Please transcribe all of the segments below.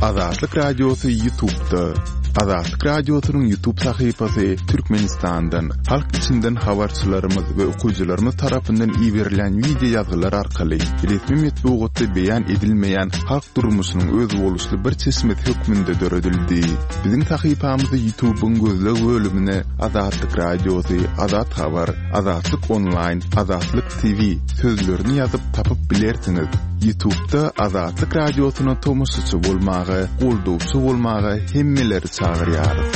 Azatlık Radyosu YouTube'da. Azatlık Radyosu'nun YouTube sayfası Türkmenistan'dan, halk içinden habarçılarımız ve okuyucularımız tarafından iyi verilen video yazılar arkalı resmi metbuatda beyan edilmeyen halk durmuşunun öz oluşlu bir çeşmet hükmünde döredildi. Bizim sayfamızı YouTube'un gözlü bölümüne Azatlık Radyosu, Azat Haber, Azatlık Online, Azatlık TV sözlerini yazıp tapıp bilersiniz. YouTube'da Azatlık Radyosu'na tomusçu bolmağı, qolduvçu bolmağı hemmeleri çağırýarys.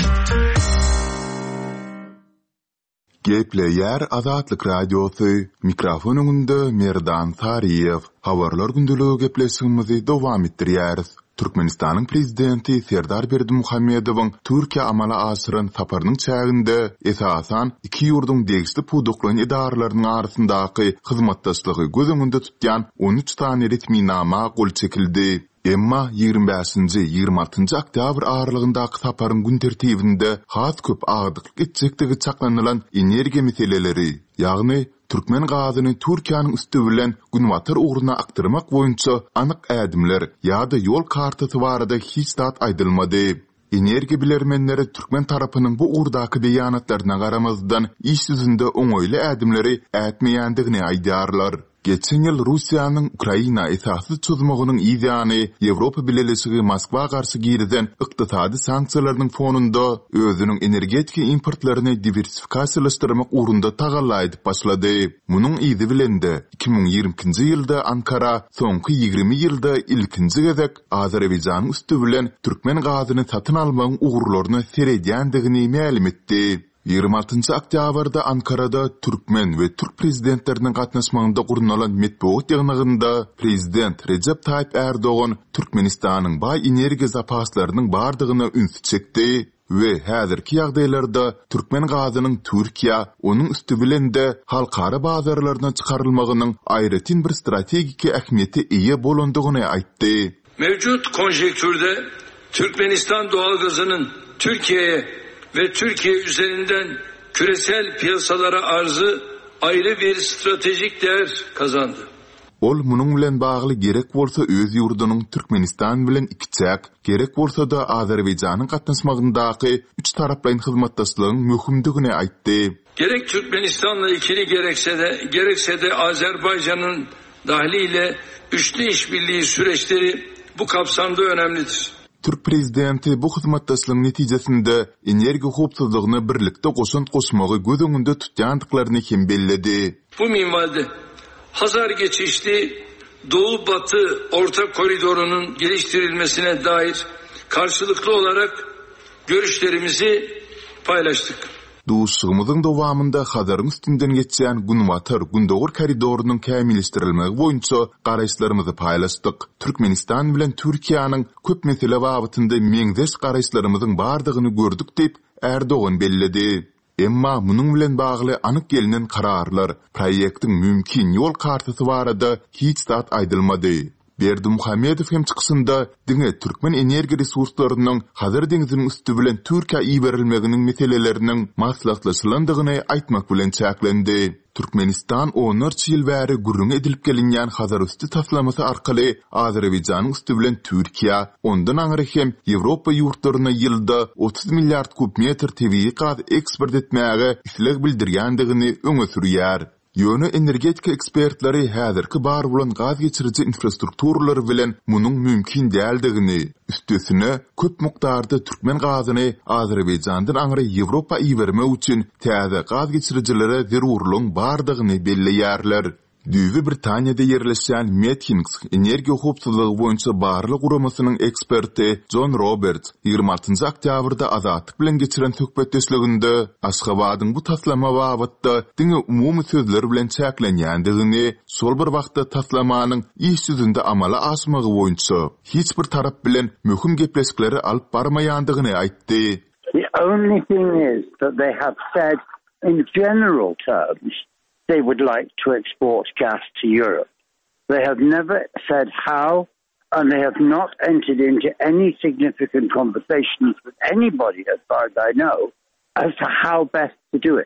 Gepleýär Azatlyk Radiosu, mikrofon öňünde Merdan Sariýew. Habarlar gündüligi gepleşigimizi dowam etdirýäris. Türkmenistanyň prezidenti Serdar Berdimuhammedowyň Türkiýe amala aşyran saparynyň çäginde esasan iki ýurdun degişli puduklaryň idaralarynyň arasyndaky hyzmatdaşlygy göz öňünde tutýan 13 tane resmi nama gol çekildi. Emma 25-nji 26-njy oktyabr aralygyndaky saparyň gün tertibinde has köp agdyklyk etjekdigi çaklanylan energiýa meseleleri, ýagny Türkmen gazyny Türkiýanyň üstü bilen günwatar ugruna aktyrmak boýunça anyk ädimler ýa-da ýol kartasy barada hiç dat aýdylmady. Energiýa bilermenleri Türkmen tarapynyň bu ugurdaky beýanatlaryna garamazdan iş ýüzünde oňoýly ädimleri ätmeýändigini aýdýarlar. Geçen yıl Russiýanyň Ukraina esasy çözümiňiň ýa-ni Ýewropa Birleşigi Moskwa garşy girden ykdysady sanksiýalarynyň fonunda özüniň energetik importlaryny diversifikasiýalaşdyrmak ugrunda tagalla edip başlady. Munyň ýygy bilen de 2020-nji ýylda Ankara soňky 20 ýylda ilkinji gezek Azerbaýjanyň üstü bilen Türkmen gazyny satyn almagyň ugurlaryny seredýändigini ma'lum etdi. 26 oktyabrda Ankara'da Türkmen ve Türk prezidentlerinin katnaşmağında kurulan metbuat yığınağında Prezident Recep Tayyip Erdoğan Türkmenistan'ın bay energiya zapaslarının bardığına ünsü çekti ve häzirki ýagdaýlarda Türkmen gazynyň Türkiýe, onun üstü bilen de halkara bazarlaryna çykarylmagynyň aýratyn bir strategik ähmiýeti eýe bolandygyny aýtdy. Mevcut konjektürde Türkmenistan doğalgazının Türkiye'ye ve Türkiye üzerinden küresel piyasalara arzı ayrı bir stratejik değer kazandı. Ol munyň bilen bagly gerek bolsa öz ýurdunyň Türkmenistan bilen ikçäk, gerek bolsa da Azerbaýjanyň gatnaşmagyndaky üç taraplaryň hyzmatdaşlygynyň möhümdigini aýtdy. Gerek Türkmenistan'la ikili gerekse de Azerbaycan'ın dahiliyle üçlü işbirliği süreçleri bu kapsamda önemlidir. Türk prezidenti bu hyzmatdaşlygyň netijesinde energiýa howpsuzlygyny birlikde goşmagy göz öňünde tutýandyklaryny hem belledi. Bu minvalde Hazar geçişli Doğu-Batı Orta Koridorunun geliştirilmesine dair karşılıklı olarak görüşlerimizi paylaştık. Duşugymyzyň dowamında Hazaryň üstünden geçýän Günwatar Gündogur koridorunyň kämilleşdirilmegi boýunça garaşlarymyzy paýlaşdyk. Türkmenistan bilen Türkiýanyň köp mesele wagtynda meňzeş garaşlarymyzyň bardygyny gördük diýip Erdoğan belledi. Emma munyň bilen bagly anyk gelinen kararlar, proýektiň mümkin ýol kartasy barada hiç zat aýdylmady. Berdimuhammedow hem çykysynda diňe Türkmen energiýa resurslarynyň Hazar deňiziniň üstü bilen Türkiýe iýberilmeginiň meseleleriniň maslahatlaşylandygyny aýtmak bilen çäklendi. Türkmenistan 14 ýyl bäri gürrüň edilip gelinýän Hazar üstü taslamasy arkaly Azerbaýjanyň üstü bilen Türkiýe, ondan aňry hem Ýewropa ýurtlaryna ýylda 30 milliard kub metr tebii gaz eksport etmäge isleg bildirýändigini öňe sürýär. Ýöne energetika ekspertleri häzirki bar bolan gaz geçiriji infrastrukturalary bilen munyň mümkin däldigini, üstesine köp mukdarda Türkmen gazyny Azerbaýjandan aňry Ýewropa iýbermek üçin täze gaz geçirijilere zerurlygyň bardygyny belleýärler. Düýbi Britaniýada ýerleşýän Metkins energiýa howpsuzlygy boýunça barlyk guramasynyň eksperti John Roberts 26 oktyabrda Azatlyk bilen geçiren söhbetdeşliginde Aşgabatyň bu taslama babatda diňe umumy sözler bilen çäklenýändigini, şol bir wagtda taslamanyň iş ýüzünde amala aşmagy boýunça hiç bir tarap bilen möhüm gepleşikleri alyp barmaýandygyny aýtdy. The only thing is that they have said in general terms they would like to export gas to Europe. They have never said how, and they have not entered into any significant conversations with anybody, as far as I know, as to how best to do it.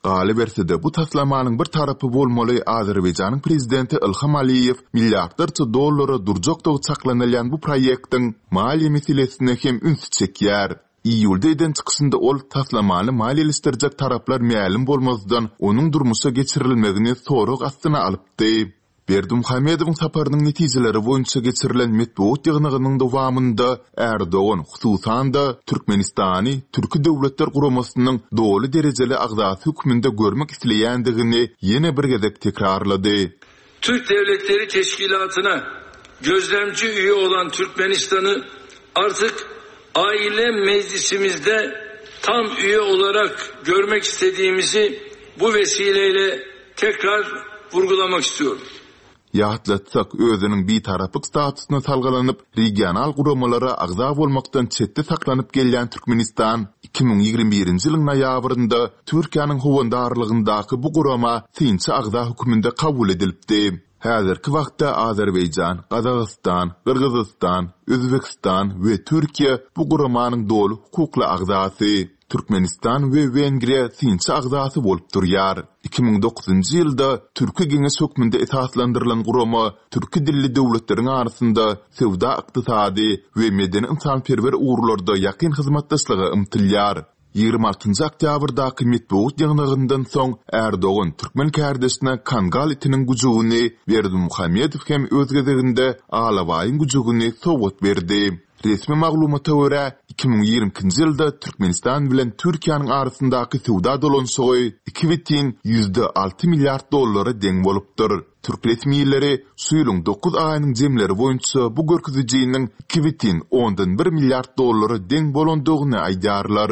Galy berside bu taslamanyň bir tarapy bolmaly. Azerbaýjanyň prezidenti Ilham Aliýew milliardarça dollara durjakda çaklanylýan bu proýektiň maliýe meselesine hem üns çekýär. İýulda eden çykysynda ol taslamany maliýeleşdirjek taraplar mälim bolmazdan onuň durmuşa geçirilmegini sorag astyna alypdy. Berdimuhamedowyň saparynyň netijeleri boýunça geçirilen metbuat ýygnygynyň dowamında Erdogan hususan da Türkmenistany türki döwletler guramasynyň doly derejeli agzasy hükmünde görmek isleýändigini ýene bir gezek tekrarlady. Türk Devletleri Teşkilatı'na gözlemci üye olan Türkmenistan'ı artık aile meclisimizde tam üye olarak görmek istediğimizi bu vesileyle tekrar vurgulamak istiyorum. Ýatlatsak özüniň bir tarapyk statusyna salgylanyp regional guramalara agza bolmakdan çetde saklanyp gelýän Türkmenistan 2021-nji ýylyň noýabrynda Türkiýanyň howandarlygyndaky bu gurama synçy agza hükmünde kabul edilipdi. Häzirki wagtda Azerbaýjan, Gazagystan, Kyrgyzstan, Özbekistan we Türkiýe bu guramanyň doly hukukly agzasy. Türkmenistan we Wengriýa synçy agzasy bolup durýar. 2009-njy ýylda Türkiýe Geňeş hökmünde esaslandyrylan gurama türki dilli döwletleriň arasynda sewda, ykdysady we medeni insanperwer uğurlarda ýakyn hyzmatdaşlygy ymtylýar. 26 oktýabrdaky metbuat ýygnygyndan soň Erdogan türkmen kardeşine Kangal itiniň güjüni Berdimuhamedow hem öz gezeginde Alawaýyň güjüni sowgat berdi. Resmi maglumata görä 2020-nji ýylda Türkmenistan bilen Türkiýanyň arasyndaky sowda dolanşygy 2,6 milliard dollara deň bolupdyr. Türk resmiýetleri şu ýylyň 9 aýynyň jemleri boýunça bu görkezijiniň 2,1 milliard dollara deň bolandygyny aýdarlar.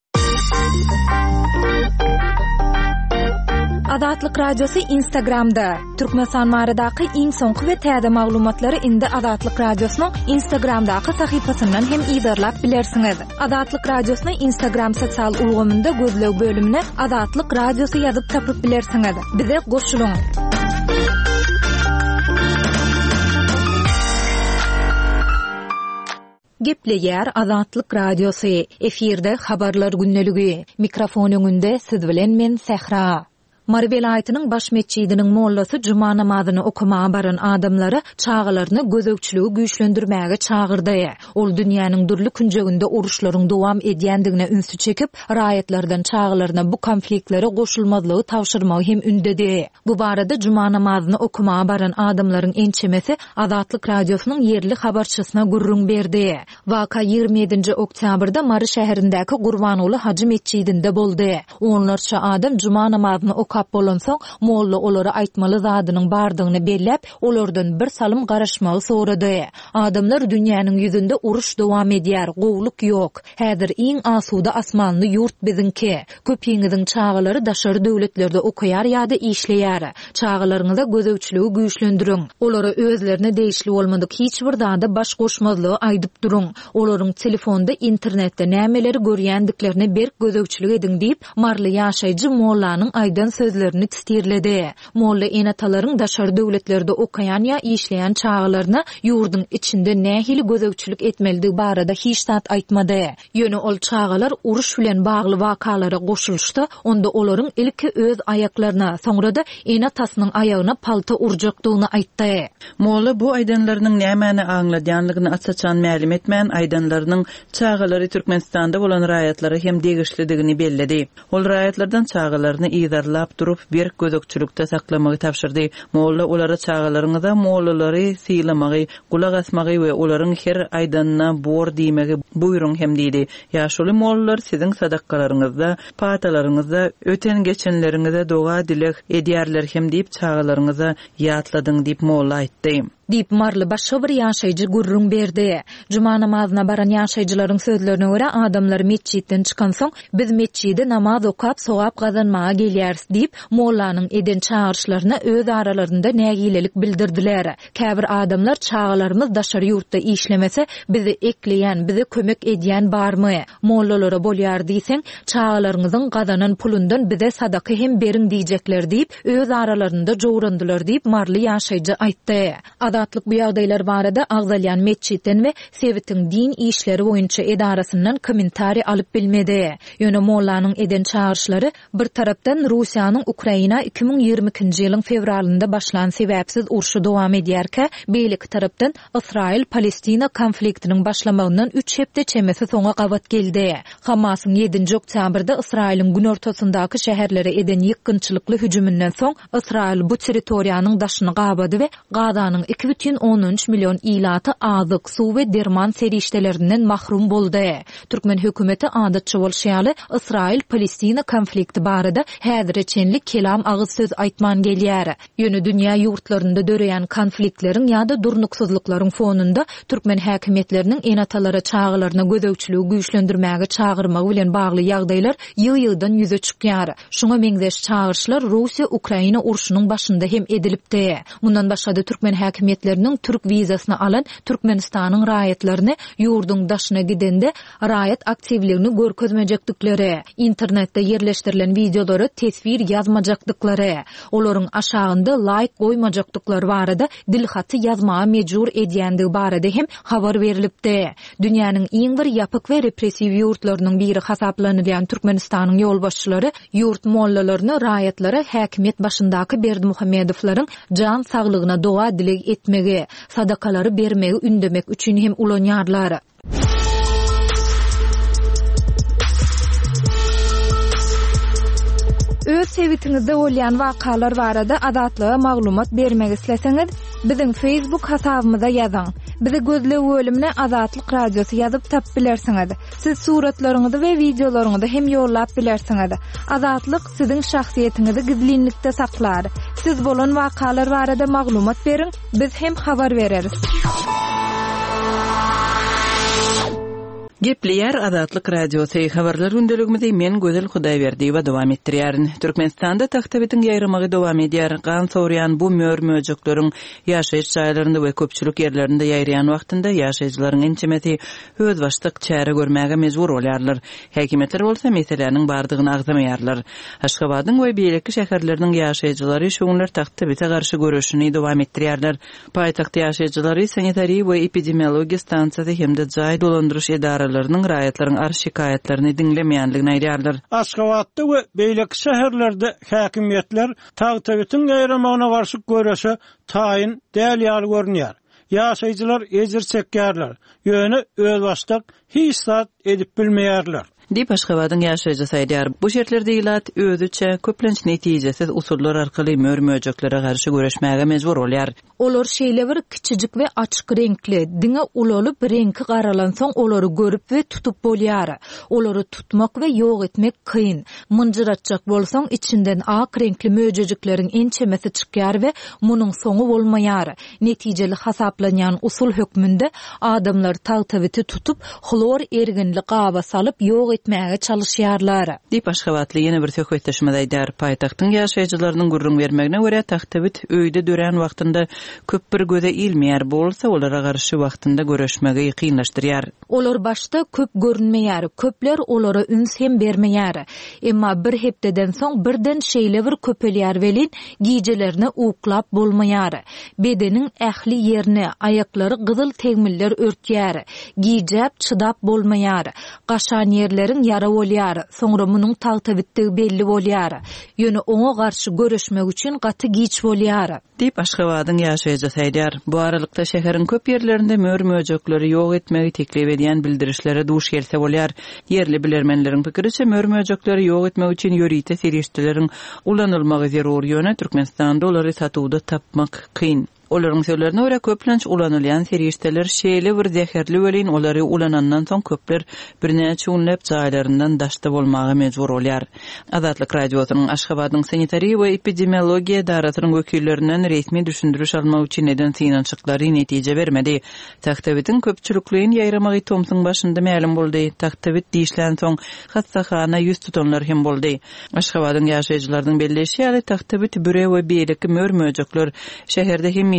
Azatlyk radiosu Instagramda. Türkmenistan maradaky iň soňky we täze maglumatlary indi Azatlyk radiosynyň Instagramdaky sahypasyndan hem ýydarlap bilersiňiz. Azatlyk radiosynyň Instagram sosial ulgamynda gözlew bölümine Azatlyk radiosu ýazyp tapyp bilersiňiz. Bize goşulyň. Gepleýär Azatlyk radiosu. Efirde habarlar günneligi. Mikrofon öňünde siz bilen men Sehra. Mary welaýatynyň baş meçidiniň mollasy juma namazyny okumaga baran adamlary çağalaryny gözegçiligi güýçlendirmäge çağırdy. Ol dünýäniň durly künjeginde uruşlaryň dowam edýändigine ünsü çekip, raýatlardan çağalaryna bu konfliktlere goşulmazlygy tawşyrmagy hem ündedi. Bu barada juma namazyny okumaga baran adamlaryň ençemesi Azatlyk radiosynyň yerli habarçysyna gurrun berdi. Waka 27 oktýabrda Mary şäherindäki Gurbanuly Hacı meçidinde boldy. Onlarça adam juma namazyny bolansoň molla olary aýtmaly zadynyň bardygyny bellep, olardan bir salym garaşmagy sorady. Adamlar dünýäniň ýüzünde uruş dowam edýär, gowluk ýok. Häzir iň asuda asmanly ýurt bizinki. Köpüňiziň çağalary daşary döwletlerde okuýar ýa-da işleýär. Çağalaryňyza gözegçiligi güýçlendirin. Olary özlerine değişli bolmadyk hiç bir dada baş goşmazlygy aýdyp duruň. Olaryň telefonda, internetde nämeleri görýändiklerini berk gözegçilik edin diýip marly ýaşaýjy mollanyň aýdan sözlerini tistirledi. Molla enatalaryň daşary döwletlerde okaýan ýa işleýän çağalaryna ýurdun içinde nähili gözegçilik etmeligi barada hiç zat aýtmady. Ýöne ol çağalar uruş bilen bagly wakalara goşulşdy, onda olaryň ilki öz aýaklaryna, soňra-da enatasynyň aýagyna palta urjakdygyny aýtdy. Molla bu aýdanlarynyň nämäni aňladýanlygyny açaçan mälim etmän aýdanlarynyň çağalary Türkmenistanda bolan raýatlary hem degişlidigini belledi. Ol raýatlardan çağalaryny ýydarlap durup bir gözekçilikde saklamagy tapşyrdy. Molla olara çağalaryňyza mollalary syýlamagy, gulak asmagy we olaryň her aýdanyna bor diýmegi buýrun hem diýdi. Ýaşuly mollalar siziň sadakalaryňyzda, patalaryňyzda, öten geçenleriňize doga dilek edýärler hem diýip çağalaryňyza ýatladyň diýip molla aýtdy. Dip marly başga bir ýaşaýjy gurrun berdi. Juma namazyna baran ýaşaýjylaryň sözlerine görä adamlar meçitden çykan soň biz meçide namaz okap sowap gazanmaga gelýäris diýip mollanyň eden çağırşlaryna öz aralarynda nägilelik bildirdiler. Käbir adamlar çağalarymyz daşary ýurtda işlemese bizi ekleýän, bizi kömek edýän barmy? Mollalara bolýar diýseň çağalaryňyzyň gazanan pulundan bize sadaka hem berin diýjekler diýip öz aralarynda jowrandylar diýip marly ýaşaýjy aýtdy. zatlyk bu ýagdaýlar barada Agzalyan Meçhitten we Sewitin din işleri boýunça edarasyndan kommentari alyp bilmedi. Ýöne mollanyň eden çağırşlary bir tarapdan Russiýanyň Ukraina 2022-nji ýylyň fevralynda başlan sebäpsiz urşy dowam edýärkä, beýleki tarapdan Israil Palestina konfliktiniň başlamagyndan 3 hepde çemesi soňa gabat geldi. Hamasyň 7-nji oktýabrda Israilin gün ortasyndaky şäherlere eden ýykgynçylykly hüjümünden soň Israil bu territoriýanyň daşyny gabady we Gazanyň 2,13 milyon ilaty azyk, suw we derman serişdelerinden mahrum boldy. Türkmen hökümeti adatçy bolşýaly Israil Palestina konflikti barada häzirçenlik kelam agyz söz aýtman gelýär. Ýöne dünýä ýurtlarynda döreýän konfliktlerin ýa-da durnuksuzlyklaryň fonunda türkmen häkimetleriniň enatalara çağılaryna gözegçiligi güýçlendirmäge çağırmagy bilen bagly ýagdaýlar ýyl-ýyldan ýüze çykýar. Şoňa meňzeş çağırşlar Russiýa-Ukraina urşunyň başynda hem edilipdi. Mundan başga da türkmen häkimetleriniň türk wizasyny alan Türkmenistanyň raýatlaryny ýurduň daşyna gidende raýat aktivligini görkezmejekdikleri, internetde ýerleşdirilen videolary tesvir ýazmajakdyklary, olaryň aşagynda like goýmajakdyklary barada dilhaty ýazmaga mejbur edýändigi barada hem habar berilipdi. Dünýäniň iň bir ýapyk we repressiw ýurtlarynyň biri hasaplanýan Türkmenistanyň ýolbaşçylary ýurt mollalaryny raýatlara häkimet başyndaky Berdimuhammedowlaryň jan saglygyna doga dilek etmegi, sadakalary bermegi ündemek üçin hem ulanýarlar. Öz sewitinizde bolýan wakalar barada adatlyga maglumat bermek isleseňiz, biziň Facebook hasabymyza ýazyň. Bizi gözlep bölümine Azatlyk Radiosu ýazyp tap bilersiňiz. Siz suratlaryňyzy we videolaryňyzy hem ýollap bilersiňiz. Azatlyk siziň şahsiýetinizi gizlinlikde saklar. Siz bolan wakalar barada maglumat beriň, biz hem habar bereriz. Gepleýär Azatlyk Radiosu habarlar gündeligimizi men Gözel Hudaýberdi we dowam etdirýärin. Türkmenistanda taxtabetiň ýaýramagy dowam edýär. Gan Sowryan bu möjükleriň ýaşaýyş jaýlarynda we köpçülik ýerlerinde ýaýraýan wagtynda ýaşaýjylaryň ençemeti öz başlyk çäre görmäge mejbur bolýarlar. Häkimetler bolsa meseleniň bardygyny agzamaýarlar. Aşgabatyň we beýleki şäherleriniň ýaşaýjylary şu günler taxtabete garşy görüşini dowam etdirýärler. Paýtagtda ýaşaýjylary sanitari we epidemiologiýa stansiýasy hemde jaý dolandyryş edara raýatlaryň ar şikaýetlerini dinlemeýänligini aýdýarlar. Aşgabatda we beýleki şäherlerde häkimetler taýtabetiň ýaýramagyna garşy görüşe taýin däl görünýär. Ýaşaýjylar ejir çekýärler. Ýöne öz başlyk hissat edip bilmeýärler. Dip Aşgabatyň ýaşaýjysy aýdýar. Bu şertlerde ilat özüçe köplenç netijesiz usullar arkaly möjüklere garşy görüşmäge mejbur bolýar. Olar şeýle bir kiçijik we açyk renkli, diňe ulolup renki garalansaň olary görüp we tutup bolýar. Olary tutmak we ýok etmek kyn. Mınjyratjak bolsaň içinden ak renkli möjükleriň ençemesi çykýar we munyň soňu bolmaýar. Netijeli hasaplanýan usul hökmünde adamlar taýtabeti tutup hlor erginli gaba salyp ýok etmäge çalışýarlar. Dip Aşgabatly ýene bir söhbetleşmede aýdýar. Paýtagtyň ýaşaýjylarynyň gurrun bermegine görä taxtabet öýde dören wagtynda köp bir göze ilmeýär bolsa, olara garşy wagtynda görüşmegi kynlaşdyrýar. Olar başda köp görünmeýär, köpler olara üns hem bermeýär. Emma bir hepdeden soň birden şeýle bir köpelýär welin giýjelerini uklap bolmaýar. Bedeniň ähli ýerini, aýaklary gyzyl tegmiller örtýär. Giýjäp çydap bolmaýar. Gaşan ýerleriň ýara bolýar. Soňra munyň taýtabetdigi belli bolýar. Ýöne oňa garşy görüşmek üçin gaty giç bolýar. Dip Aşgabatyň ýaşaýjysy aýdýar. Bu aralykda şäheriň köp ýerlerinde möjükleri ýok etmegi teklip edýän bildirişlere duş gelse bolýar. Yerli bilermenleriň pikiriçe möjükleri ýok etmek üçin ýörite serişdeleriň ulanylmagy zarur. Ýöne Türkmenistanda olary satywda tapmak kyn. Olaryň sözlerine görä köplenç ulanylýan serişdeler şeýle bir zäherli welin olary ulanandan soň köpler birnäçe günläp jaýlaryndan daşda bolmagy mejbur bolýar. Azatlyk Radiosynyň Aşgabatyň sanitari we epidemiologiýa daratynyň wekillerinden resmi düşündiriş almak üçin neden synançyklary netije bermedi. Taxtabetiň köpçülikliğin ýaýramagy tomsyň başynda ma'lum boldy. Taxtabet diýişlän soň hassahana ýüz tutanlar hem boldy. Aşgabatyň ýaşaýjylarynyň belleşýäri taxtabet büre we beýleki möjükler şäherde hem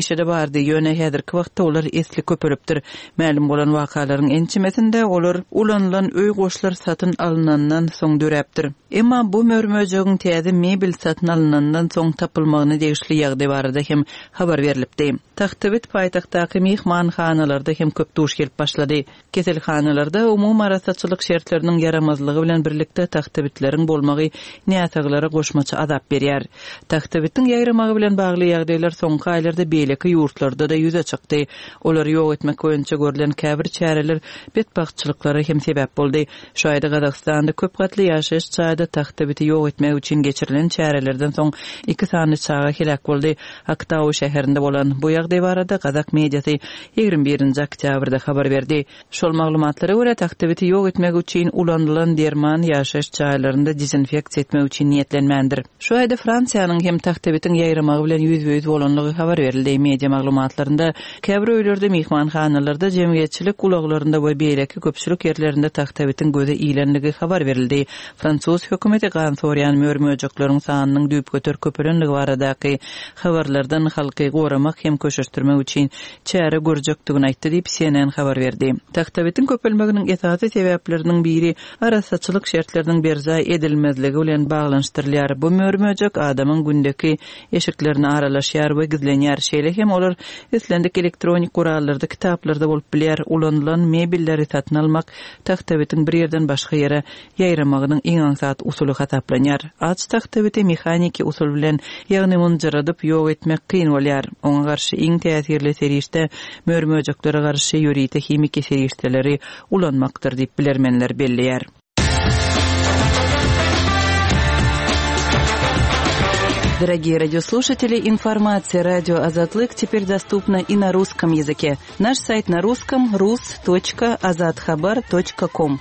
meşede bardy. Ýöne häzirki wagtda olar esli köpürüpdir. Ma'lum bolan wakalaryň ençimesinde olar ulanylan öý goşlar satyn alynandan soň döräpdir. Emma bu mörmöjegiň täze mebel satyn alynandan soň tapylmagyny degişli ýagdaý barada hem habar berilipdi. Tahtybit paýtagtdaky mehmanhanalarda hem köp duş gelip başlady. Keselhanalarda umum arasaçylyk şertleriniň yaramazlygy bilen birlikde tahtybitleriň bolmagy näsaglara goşmaçy azap berýär. Tahtybitiň ýayramagy bilen bagly ýagdaýlar soňky aýlarda beýleki ýurtlarda da ýüze çykdy. Olar ýok etmek boýunça görülen käbir çäreler betbagtçylyklara hem sebäp boldy. Şu aýda Gazakstanda köp gatly ýaşaýyş çağda tahtybiti ýok etmek üçin geçirilen çärelerden soň 2 sany çağa helak boldy. Aktau şäherinde bolan bu ýagdaý barada Gazak mediasy 21-nji oktýabrda habar berdi. Şol maglumatlara görä tahtybiti ýok etmek üçin ulanylan derman ýaşaýyş çağlarynda dezinfeksiýa etmek üçin niýetlenmendir. Şu aýda Fransiýanyň hem tahtybitiň ýayramagy bilen ýüz bolanlygy habar berildi. Media maglumatlarynda käbir öýlerde mehmanhanalarda jemgyýetçilik ulaglarynda we beýleki köpçülik ýerlerinde tahtybitin göze iýlenligi habar berildi. Fransuz hökümeti Gansoriýan mörmöjekleriň sanynyň düýp göter köpelenligi baradaky habarlardan halky goramak hem köşürtmek üçin çäre görjekdigini aýtdy diýip CNN habar berdi. Tahtybitin köpelmeginiň esasy sebäpleriniň biri arasaçylyk şertleriniň berza edilmezligi bilen baglanşdyrylýar. Bu mörmöjek adamyň gündeki eşiklerini aralaşýar we gizlenýär. Şeýle hem olar eslendik elektronik gurallarda, kitaplarda bolup bilýär. Ulanylan mebelleri satyn almak tahtybitin bir ýerden başga ýere ýayramagynyň iň aňsat usuly hasaplanýar. Aç tahtybity mehaniki usul bilen ýagny munjaradyp ýok etmek kyn bolýar. Oňa garşy iň täsirli serişde mörmöjeklere garşy ýörite himiki serişdeleri ulanmakdyr diýip bilermenler belleýär. Дорогие радиослушатели, информация «Радио Азатлык» теперь доступна и на русском языке. Наш сайт на русском rus.azatxabar.com.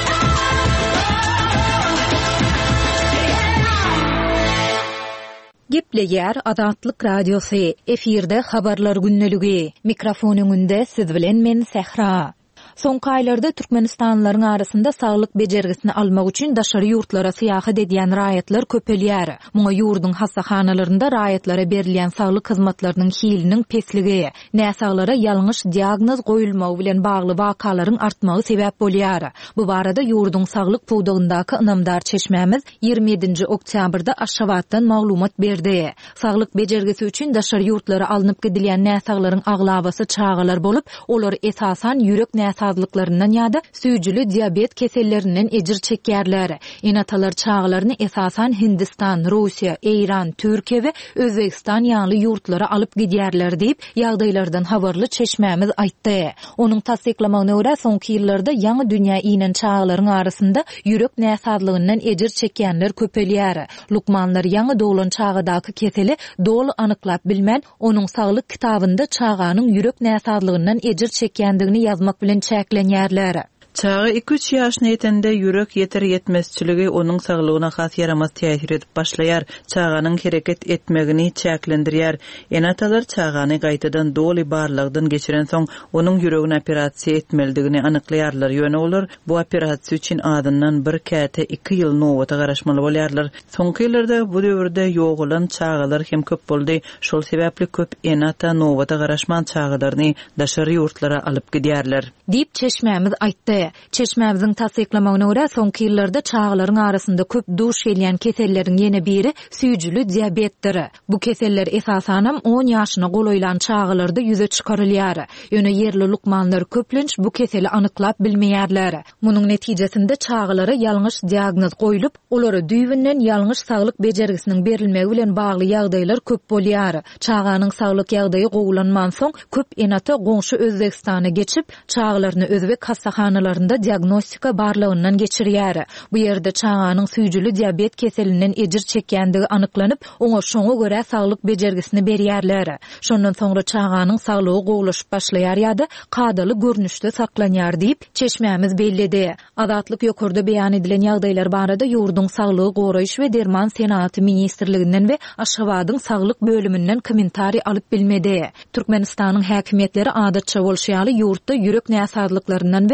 Gepleýär Azatlyk radiosy. Efirde habarlar günneligi. Mikrofon öňünde siz bilen men Sehra. Soňky aýlarda Türkmenistanlylaryň arasynda saglyk bejergisini almak üçin daşary ýurtlara syýahat edýän raýatlar köpelýär. Muňa ýurdun hassahanalarynda raýatlara berilýän saglyk hyzmatlarynyň hiliniň pesligi, näsaglara ýalňyş diagnoz goýulmagy bilen bagly wakalaryň artmagy sebäp bolýar. Bu barada ýurdun saglyk puwdugyndaky ynamdar çeşmämiz 27-nji oktýabrda Aşgabatdan maglumat berdi. Saglyk bejergisi üçin daşary ýurtlara alınıp gidilýän näsaglaryň aglabasy çağalar bolup, olar esasan ýürek näsazlyklaryndan ýa-da süýjüli diabet kesellerinden ejir çekýärler. Enatalar çağalaryny esasan Hindistan, Russiýa, Eýran, Türkiýe we Özbegistan ýaly ýurtlara alyp gidýärler diýip ýagdaýlardan habarly çeşmämiz aýtdy. Onuň tasdiklamagyna görä soňky ýyllarda ýaňy dünýä inen çağalaryň arasynda ýürek näsazlygyndan ejir çekýänler köpelýär. Lukmanlar ýaňy doglan çağadaky keseli dogly anyklap bilmän, onuň saglyk kitabynda çağanyň ýürek näsazlygyndan ejir çekýändigini ýazmak bilen çäklenýärler. Çağı 2-3 ýaşyna ýetende ýürek ýeter ýetmezçiligi onuň saglygyna has ýaramaz täsir edip başlaýar. Çağanyň hereket etmegini çäklendirýär. Enatalar çağany gaýtadan doly barlygdan geçiren soň onuň ýüregine operasiýa etmelidigini anyklaýarlar. Ýöne olar bu operasiýa üçin adyndan bir käte 2 ýyl nowata garaşmaly bolýarlar. Soňky ýyllarda bu döwürde ýok bolan çağalar hem köp boldy. Şol sebäpli köp enata nowata garaşman çağalaryny daşary ýurtlara alyp gidýärler. Diýip çeşmämiz aýtdy. Çeşmämiziň tasdiklamagyna görä soňky ýyllarda çağalaryň arasynda köp duş gelýän keselleriň ýene biri süýjüli diabetdir. Bu keseller esasan 10 ýaşyna golaýlan çağalarda ýüze çykarylýar. Ýöne yerli lukmanlar köplenç bu keseli anyklap bilmeýärler. Munyň netijesinde çağalara ýalňyş diagnoz goýulyp, olary düýbinden ýalňyş saglyk bejergisiniň berilmegi bilen bagly ýagdaýlar köp bolýar. Çağanyň saglyk ýagdaýy gowulanman soň köp enata goňşy Özbegistana geçip çağalaryny Özbek hassahanalarynda diagnostika barlygyndan geçirýär. Bu ýerde çağanyň süýjüli diabet keselinden ejir çekýändigi anyklanyp, oňa şoňa görä saglyk bejergisini berýärler. Şondan soňra çağanyň saglygy gowulaşyp başlaýar ýa-da kadaly görnüşde saklanýar diýip çeşmämiz belledi. Azatlyk ýokurda beýan edilen ýagdaýlar barada ýurdun saglygy goraýyş we derman senaty ministrliginden we Aşgabatyň saglyk bölümünden kommentari alyp bilmedi. Türkmenistanyň häkimetleri adatça bolşýaly ýurtda ýürek näsazlyklaryndan we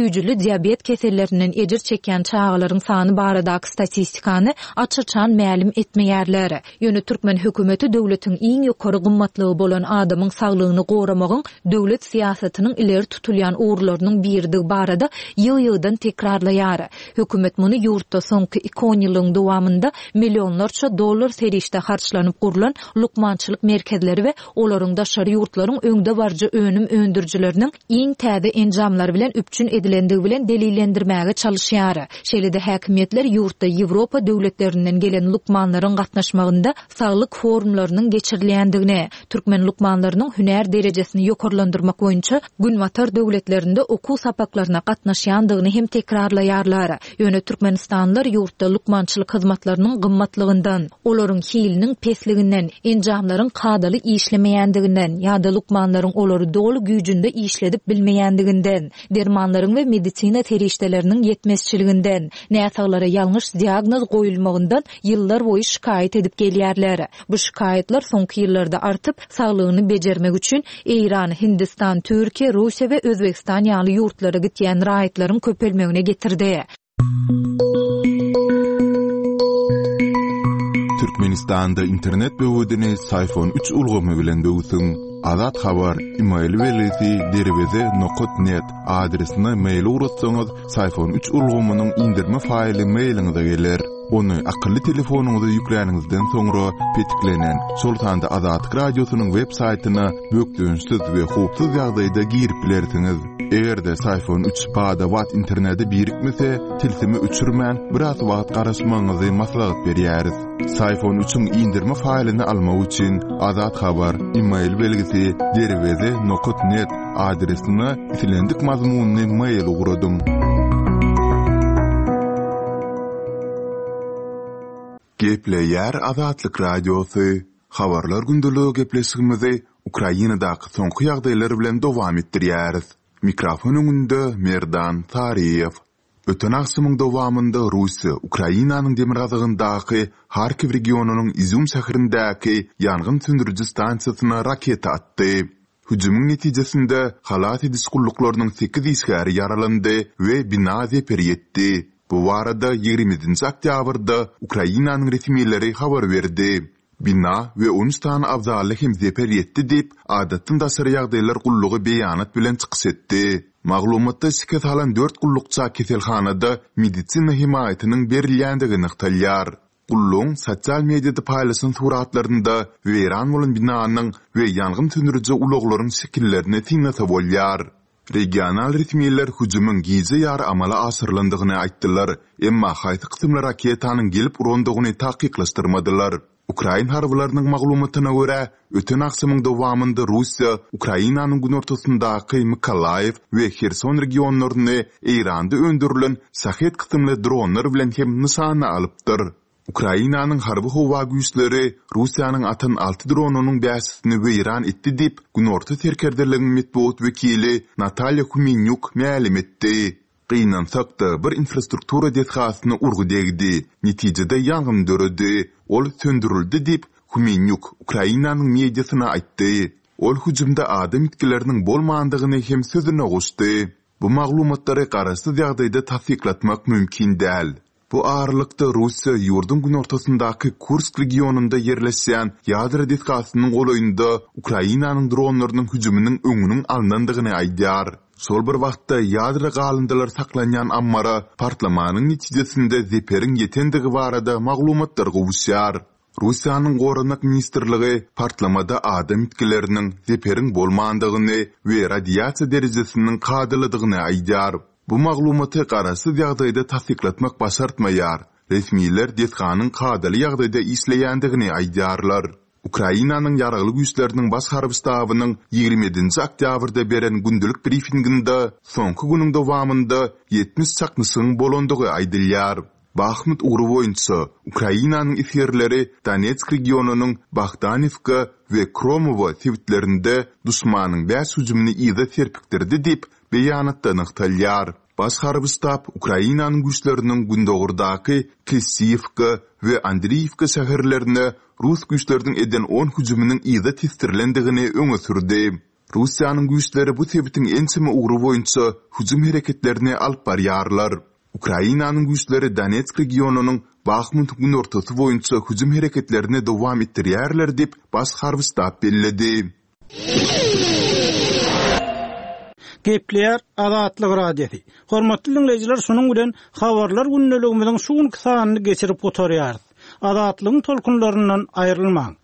güýjli diabet kesellerinden ejir çeken çağalaryň sany baradaky statistikany açyçan mälim etmeýärler. Ýöne Türkmen hökümeti döwletiň iň ýokary gymmatlygy bolan adamyň saglygyny goramagyň döwlet siýasatynyň ileri tutulýan uğurlarynyň biridi barada ýyl-ýyldan tekrarlaýar. Hökümet muny ýurtda soňky 2 ýylyň dowamında millionlarça dollar serişde harçlanyp gurulan lukmançylyk merkezleri we olaryň daşary ýurtlaryň öňde barja önüm öndürjileriniň iň täze enjamlary bilen üpçün edilendigi bilen delillendirmäge çalışýar. Şeýle-de häkimetler ýurtda Ýewropa döwletlerinden gelen lukmanlaryň gatnaşmagynda saglyk forumlarynyň geçirilýändigine, türkmen lukmanlarynyň hünär derejesini ýokarlandyrmak boýunça günwatar döwletlerinde okuw sapaklaryna gatnaşýandygyny hem tekrarlaýarlar. Ýöne Türkmenistanlylar ýurtda lukmançylyk hyzmatlarynyň gymmatlygyndan, olaryň hiliniň pesliginden, enjamlaryň kadaly işlemeýändiginden ýa-da lukmanlaryň olary dolu güýjünde işledip bilmeýändiginden, dermanlaryň we medisina terişdeleriniň yetmezçiliginden, näsaglara ýalňyş diagnoz goýulmagyndan ýyllar boýy şikayet edip gelýärler. Bu şikayetler soňky ýyllarda artyp, saglygyny bejermek üçin Eýran, Hindistan, Türkiýe, Russiýa we Özbekistan ýaly ýurtlara gitýän raýatlaryň köpelmegine getirdi. Türkmenistanda internet böwedini iPhone 3 ulgamy bilen döwsün. Azat habar email welisi derweze.net adresine mail uratsaňyz iPhone 3 ulgamynyň indirme faýly mailiňize geler. Onu akıllı telefonuňyza ýükläňizden soňra petiklenen Sultanda Azat radiosynyň web saýtyna bökdönsiz we hupsuz ýagdaýda girip bilersiňiz. Egerde iPhone 3 bada wat interneti birikmese, tilsimi öçürmän biraz wagt garaşmaňyzy maslahat berýäris. iPhone 3'ün indirme faýlyny almak üçin Azat habar email belgisi derweze.net adresine isilendik mazmunny mail ugradyň. Gepleýär Azatlyk radiosu. Habarlar gündüligi gepleşigimizi Ukrainadaky soňky ýagdaýlar bilen dowam etdirýäris. Mikrofon öňünde Merdan Tariýew. Öten aksymyň dowamında Russiýa Ukrainanyň demirgazygyndaky Harkiv regionunyň Izum şäherindäki ýangyn söndürüji stansiýasyna raketa atdy. Hüjümüň netijesinde halat edisgullarynyň 8 isgäri yaralandy we bina zeper ýetdi. Bu barada 20-nji oktýabrda Ukrainanyň resmiýetleri habar berdi. Bina we 13 tane abzaly hem zeper ýetdi diýip adatdan daşary ýagdaýlar gullugy beýanat bilen çykyş etdi. Maglumatda şikayet alan 4 gullukça keselhanada medisina himayetinin berilýändigini ýagtalýar. Gulluk sosial mediada paýlaşylan suratlarynda weýran bolan binanyň we ýangyn söndürüji ulaglaryň şekillerini tiňnata bolýar. Regional resmiýetler hüjümüň gize ýary amala aşyrlandygyny aýtdylar, emma haýsy kysymly raketanyň gelip urandygyny taýyklaşdyrmadylar. Ukrain harbylarynyň maglumatyna görä, öten aksymyň dowamında Russiýa Ukrainanyň günortasyndaky Mykolaýew we Kherson regionlaryny Eýranda öndürilen sahet kysymly dronlar bilen hem nysana alypdyr. Ukrainanyň harby howa güýçleri Russiýanyň Atan 6 dronunyň bäsini weýran etdi diýip günorta terkerderliginiň medeniýet wekili Natalya Kumenyuk mälim etdi. Gynansak da bir infrastruktura detgasyny urgudegdi. Netijede ýangyn döredi. Ol söndürildi diýip Kumenyuk Ukrainanyň mediasyna aýtdy. Ol hüjümde adam itkileriniň bolmandygyny hem sözüne goşdy. Bu maglumatlary garaşsyz ýagdaýda tasdiklatmak mümkin däl. Bu ağırlıkta Russiya yurdun günortasındaky Kursk regionunda yerleşen ýadra detgasynyň golaýynda Ukrainanyň dronlarynyň hüjüminiň öňüniň alnandygyny aýdýar. Sol bir wagtda ýadra galyndalar saklanýan ammara partlamanyň netijesinde zeperiň ýetendigi barada maglumatlar gowuşýar. Russiýanyň Goranak ministrligi partlamada adam itkileriniň zeperiň bolmandygyny we radiasiýa derejesiniň kadalydygyny aýdýar. Bu maglumaty garaşsyz ýagdaýda tasdiklatmak başartmaýar. Resmiýetler detganyň kadaly ýagdaýda işleýändigini aýdýarlar. Ukrainanyň ýaraly güýçleriniň baş harby stabynyň 27-nji oktýabrda beren gündülik briefinginde soňky günüň dowamında 70 çakmysyň bolandygy aýdylýar. Bahmut uğru boýunça Ukrainanyň isgerleri Donetsk regionunyň Bagdanivka we Kromovo sewitlerinde düşmanyň bäş hüjümini ýa-da serpikdirdi diýip beýanatda nyktalýar. Baş harby stab Ukrainanyň güýçleriniň gündogurdaky Klissivka we Andriivka şäherlerine Rus güýçleriniň eden 10 hüjüminiň ýa-da testirlendigini öňe sürdi. Russiýanyň güýçleri bu sebitiň ençimi ugry boýunça hüjüm hereketlerine alyp barýarlar. Ukrainanyň güýçleri Donetsk regionunyň Bakhmut günortasy boýunça hüjüm hereketlerini dowam etdirýärler dip baş harbystab belledi. Gepler Azatlyk radiosi. Hormatly dinleyijiler, şonuň bilen habarlar günneligimiziň şuňky sanyny geçirip oturýar. Azatlygyň tolkunlaryndan aýrylmaň.